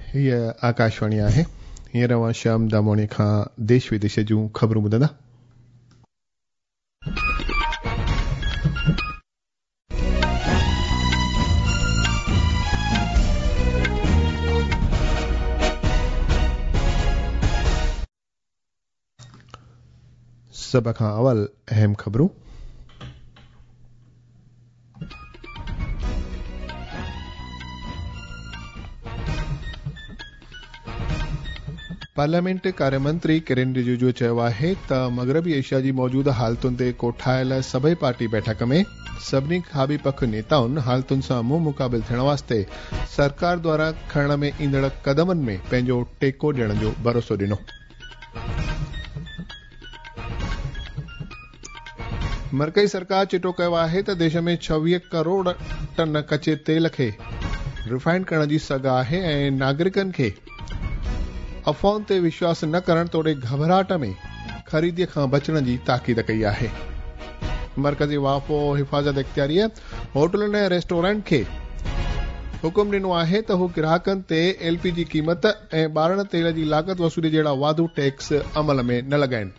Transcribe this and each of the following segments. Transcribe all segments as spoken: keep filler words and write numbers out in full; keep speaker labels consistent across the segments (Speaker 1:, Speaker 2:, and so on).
Speaker 1: हीअ आकाशवाणी आहे। हींअर अवां शाम दामोणी खां देश विदेश जूं ख़बरूं ॿुधंदा। सभ खां अवल अहम ख़बरूं। पार्लियामेंट कार्यमंत्री किरेन रिजिजू चयो आहे त मगरबी एशिया जी मौजूदा हालतुनि ते कोठायल सभई पार्टी बैठक में सभिनी खाबी पख नेताउनि हालतुनि सां मुंहुं मुक़ाबिल थियण वास्ते सरकार द्वारा खणण में ईंदड़ कदमनि में पंहिंजो टेको ॾियण जो भरोसो ॾिनो। मरकज़ी सरकार चिटो कयो आहे त देश में छवीह करोड़ टन कचे तेल खे रिफाइंड करण जी सघ आहे ऐं नागरिकनि खे अफ़वाउनि ते विश्वास न करण तोड़े घबराहट में ख़रीदीअ खां बचण जी ताक़ीद कई आहे। मरकज़ी वाफ़ो हिफ़ाज़त इख़्तियारीअ होटलुनि ऐं रेस्टोरेंट खे हुकुम ॾिनो आहे त हू ग्राहकनि ते एलपीजी कीमत ऐं ॿारण तेल जी लाॻत वसूली जहिड़ा वाधू टैक्स अमल में न लॻाइनि।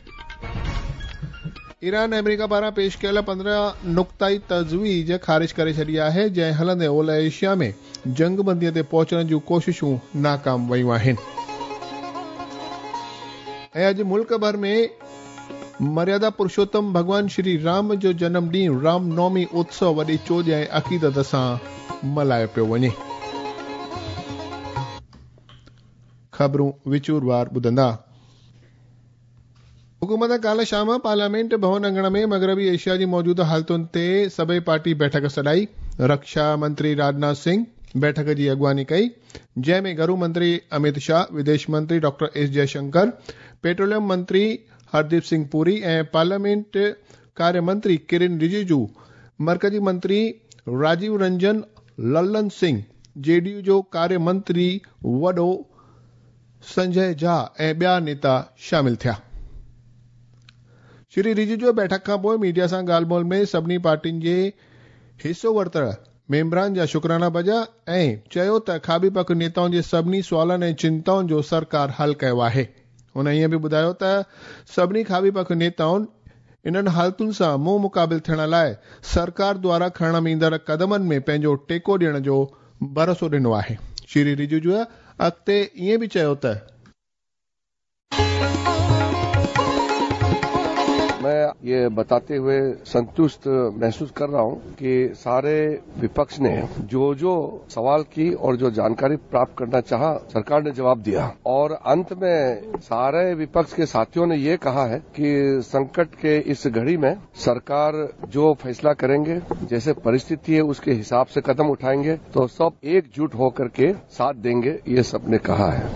Speaker 1: ईरान अमेरिका पारां पेश कयल पंद्रहं नुक़्ताई तजवीज़ ख़ारिज करे छॾी आहे, जंहिं हलंदे ओलह एशिया में जंगबंदीअ ते पहुचण जूं कोशिशूं नाकाम वयूं आहिनि। ऐं अॼु मुल्क भर में मर्यादा पुरुषोत्तम भगवान श्री राम जो जनम ॾींहुं रामनवमी उत्सव वॾी चोज ऐं अक़ीदत सां मल्हायो पियो वञे। ख़बरूं विचूरवार ॿुधंदा। हुकूमत काल्ह शाम पार्लियामेंट भवन अंगण में मगरबी एशिया जी मौजूदा हालतुनि ते सभई पार्टी बैठक सॾाई। रक्षा मंत्री राजनाथ सिंह बैठक जी अॻवानी कई, जंहिं में गृह मंत्री अमित शाह, विदेश मंत्री डॉक्टर एस जयशंकर, पेट्रोलियम मंत्री हरदीप सिंह पुरी ऐं पार्लियामेंट कार्य मंत्री किरेन रिजिजू, मरकजी मंत्री राजीव रंजन, लल्लन सिंह, जेडीयू जो कार्य मंत्री वॾो संजय झा ऐं ॿिया नेता शामिल थिया। श्री रिजिजू बैठक खां पोइ मीडिया सां ॻाल्हि ॿोल्हि में सभिनी पार्टियुनि जे हिसो वरितड़ मेंबरान जा शुक्राना भॼा ऐं चयो त खाबी पख नेताउनि जे सभिनी सुवालनि ऐं चिंताउनि जो सरकार हल कयो आहे। हुन ईअं बि ॿुधायो त सभिनी खाबी पख नेताउनि इन्हनि हालतुनि सां मुंहुं मुक़ाबिल थियण लाइ सरकार द्वारा खणण में ईंदड़ कदमनि में पंहिंजो टेको ॾियण जो भरोसो ॾिनो आहे। श्री रिजिजूअ अॻिते ईअं बि चयो त
Speaker 2: मैं ये बताते हुए संतुष्ट महसूस कर रहा हूँ कि सारे विपक्ष ने जो जो सवाल की और जो जानकारी प्राप्त करना चाहा सरकार ने जवाब दिया और अंत में सारे विपक्ष के साथियों ने ये कहा है कि संकट के इस घड़ी में सरकार जो फैसला करेंगे, जैसे परिस्थिति है उसके हिसाब से कदम उठाएंगे तो सब एकजुट होकर के साथ देंगे, ये सबने कहा है।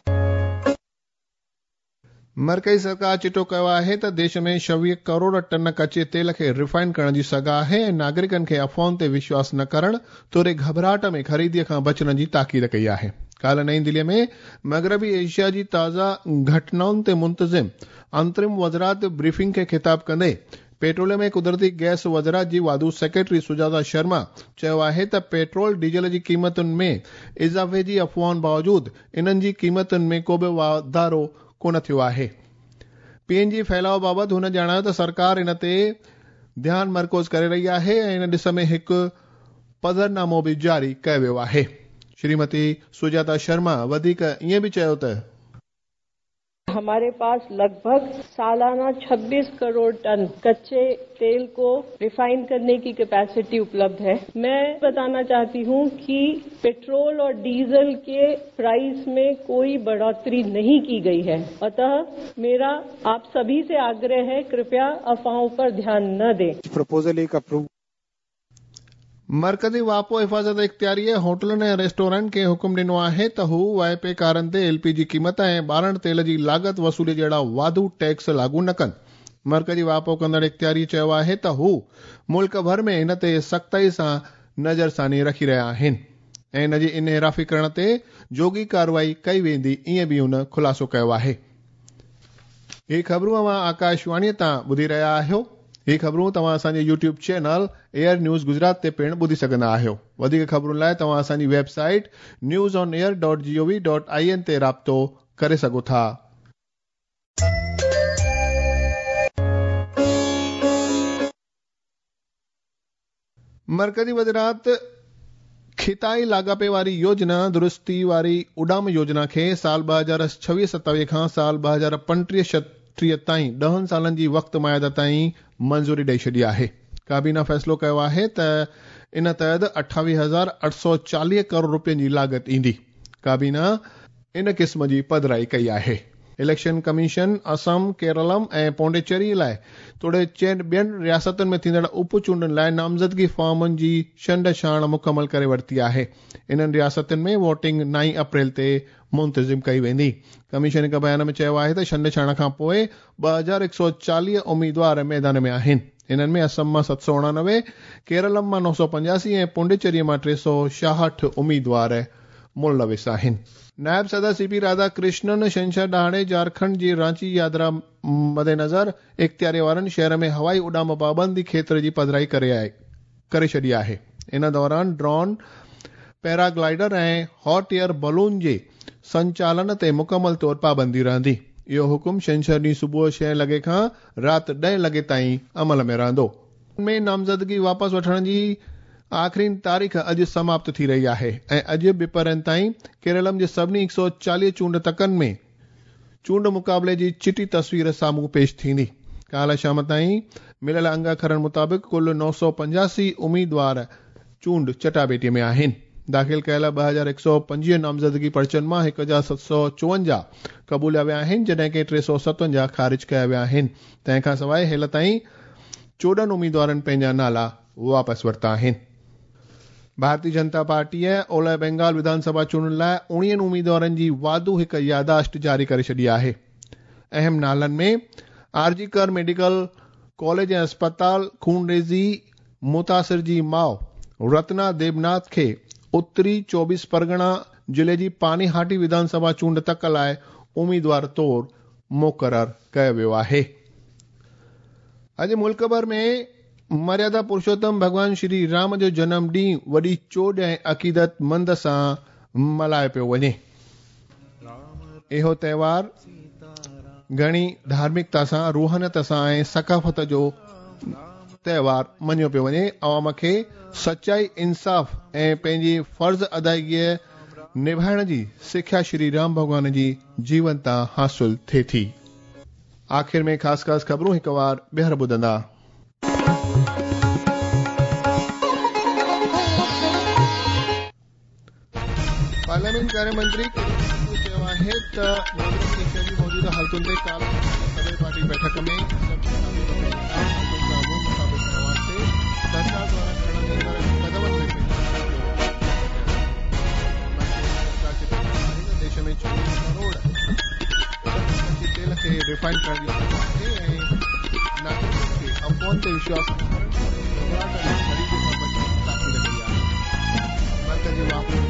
Speaker 1: मरकज़ी सरकार चिटो कयो आहे त देश में छवीह करोड़ टन कचे तेल खे रिफाइंड करण जी सघ आहे ऐं नागरिकनि खे अफ़वाउनि ते विश्वास न करण तोड़े घबराहट में ख़रीदीअ खां बचण जी ताक़ीद कई आहे। काल्ह नईं दिल्लीअ में मगरबी एशिया जी ताज़ा घटनाउनि ते मुंतज़िम अंतरिम वज़रात ब्रीफिंग खे ख़िताब कंदे पेट्रोलियम ऐं कुदरती गैस वज़रात जी वाधू सेक्रेटरी सुजाता शर्मा चयो आहे त पेट्रोल डीजल जी क़ीमतुनि में इज़ाफ़े जी अफ़वाहुनि बावजूदि इन्हनि जी क़ीमतुनि में को बि वाधारो कोन थियो आहे। पीएनजी फैलाव बाबति हुन ॼाणायो त सरकार इन ते ध्यान मर्कोज़ करे रही आहे ऐं इन ॾिस में हिकु पधरनामो बि जारी कयो वियो आहे। श्रीमती सुजाता शर्मा वधीक ईअं बि चयो त
Speaker 3: हमारे पास लगभग सालाना छब्बीस करोड़ टन कच्चे तेल को रिफाइन करने की कैपेसिटी उपलब्ध है। मैं बताना चाहती हूं कि पेट्रोल और डीजल के प्राइस में कोई बढ़ोतरी नहीं की गई है, अतः मेरा आप सभी से आग्रह है, कृपया अफवाहों पर ध्यान न दें।
Speaker 4: प्रपोजल एक अप्रूव।
Speaker 1: मरकज़ी वापो हिफ़ाज़त इख़्तियारीअ होटलुनि ऐं रेस्टोरेंट खे हुकुम ॾिनो आहे त हू वाइपे कारनि ते एलपीजी क़ीमत ऐं ॿारण तेल जी लाॻत वसूली जहिड़ा वाधू टैक्स लागू न कनि। मरकज़ी वापो कंदड़ इख़्तियारी चयो आहे त हू मुल्क भर में इन ते सख़्ताई सां नज़रसानी रखी रहिया आहिनि ऐं इन जी इनहराफ़ी करण ते जोगी कार्रवाई कई वेंदी, ईअं बि हुन ख़ुलासो कयो आहे। हे ख़बरूं अवां आकाशवाणीअ तां ॿुधी रहिया आहियो। ही ख़बरूं तव्हां असांजे YouTube channel Air News Gujarat ते पिण ॿुधी सघंदा आहियो। वधीक ख़बरुनि लाइ तव्हां असांजी website News on Air dot G O V dot I N ते राब्तो करे सघो था। मरकज़ी वज़ीरात खिताई लाॻापे वारी योजना दुरुस्ती वारी उॾाम योजना खे साल ॿ हज़ार छवीह सतावीह खां साल ॿ हज़ार पंटीह छटीह ताईं ॾहनि सालनि जी वक़्त मयादा ताईं मंज़ूरी ॾेई छॾी आहे। काबीना फ़ैसिलो कयो आहे त इन तहत अठावीह हज़ार अठ सौ चालीह करोड़ रुपयनि जी लागत ईंदी। काबीना इन क़िस्म जी पधिराई कई आहे। इलेक्शन कमीशन असम, केरलम ऐं पोंडिचेरी लाइ तोड़े चइनि ॿियनि रियासतुनि में थींदड़ उप चूंडनि लाइ नामज़दगी फॉर्मनि जी छंड छाण मुकमल करे वरिती आहे। इन्हनि रियासतुनि में वोटिंग नाई अप्रैल ते मुंतज़िम कई वेंदी। कमीशन हिक बयान में चयो आहे त छंड छाण खां पोइ ॿ हज़ार हिकु सौ चालीह उम्मीदवार मैदान में आहिनि। इन्हनि में असम मां सत सौ उणानवे, केरलम मां नौ सौ पंजासी ऐं पोंडिचेरीअ मां टे सौ छाहठि उम्मीदवार मुलविस आहिनि। नायब सदर सी पी राधाकृष्णन छंछरु ॾाणे झारखंड जी रांची यात्रा मद्देनज़र इख़्तियारी वारनि शहर में हवाई उॾाम पाबंदी खेत्र जी पधिराई करे आहे करे छॾी आहे। इन दौरान ड्रोन, पैराग्लाइडर ऐं हॉट एयर बलून जे संचालन ते मुकमल तौर पाबंदी रहंदी। इहो हुकुम छंछरु ॾींहुं सुबुह छह लॻे खां राति ॾह लॻे ताईं अमल में रहंदो। में नामज़दगी वापसि वठण जी आख़िरी तारीख़ अॼु समाप्त थी रही आहे ऐं अॼु ॿिपरनि ताईं केरलम जे सभिनी हिकु सौ चालीह चूंड तकनि में चूंड मुक़ाबले जी चिटी तस्वीर साम्हूं पेश थींदी। काल्ह शाम ताईं मिलियल अंग अखरनि मुताबिक़ कुल नौ सौ पंजासी उम्मीदवार चूंड चटाभेटीअ में आहिनि। दाख़िल कयल ॿ हज़ार हिकु सौ पंजवीह नामज़दगी पर्चनि मां हिकु हज़ार सत सौ चोवंजाह क़बूलिया विया आहिनि, जॾहिं कि टे सौ सतवंजाह ख़ारिज कया विया आहिनि। तंहिंखां सवाइ हेल ताईं चोॾहनि उम्मीदवारनि पंहिंजा नाला वापसि वरिता आहिनि। भारतीय जनता पार्टीअ ओलह बंगाल विधानसभा चूंडनि लाइ उणिवीहनि उम्मीदवारनि जी वाधू हिकु यादाश्त जारी करे छॾी आहे। अहम नालनि में आरजी कर मेडिकल कॉलेज ऐं अस्पताल खूनरेज़ी मुतासिर जी माउ रत्ना देवनाथ खे उत्तरी चौबीस परगना जिले जी पानीहाटी विधानसभा चूंड तक लाइ उम्मीदवार तौर मुक़रर कयो वियो आहे। अॼु मुल्क भर में मर्यादा पुरुषोत्तम भगवान श्री राम जो जनम ॾींहुं वॾी चोॾ ऐं अक़ीदत मंद सां मल्हायो पियो वञे। इहो त्योहार घणी धार्मिकता सां, रूहानियत सां ऐं सकाफ़त जो त्योहार मञियो पियो वञे। अवाम खे सचाई, इंसाफ़ ऐं पंहिंजी फर्ज़ अदायगीअ निभाइण जी सिख्या श्री राम भॻवान जी जीवन तां हासिल थिए थी। आख़िर में ख़ासि ख़ासि ख़बरूं हिकु बार ॿीहर ॿुधंदा। पार्लियामेंट कार्य मंत्री चयो आहे त मौजूदा हालतुनि ते काल्ह सदर पार्टी बैठक में सरकार द्वारा खणण ईंदड़ क़दमनि में देश में चोवीह करोड़ तेल खे रिफाइंड करण जी ऐं नागरिकनि खे अफ़वाहुनि ते विश्वास न करण मरकज़ी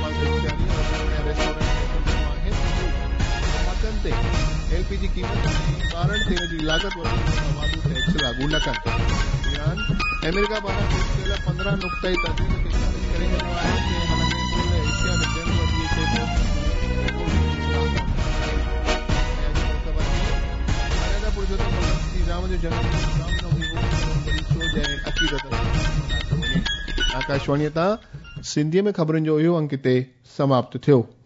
Speaker 1: एलपीजी कीमत ऐं ॿारहं तेल जी लागत वाधू टैक्स लागू न कनि। ईरान अमेरिका पारां पेश कयल पंद्रहं नुक़्ताई तजवीज़ खे खारिज करे छॾियो आहे कि हुन में कुल एशिया में जंग वधी थे मर्यादा पुरुषोत्तम भगवान श्री राम जो जनम रामनवमी ऐं अक़ीदत। आकाशवाणीअ तां सिंधीअ में ख़बरुनि जो इहो अंक ते समाप्त थियो।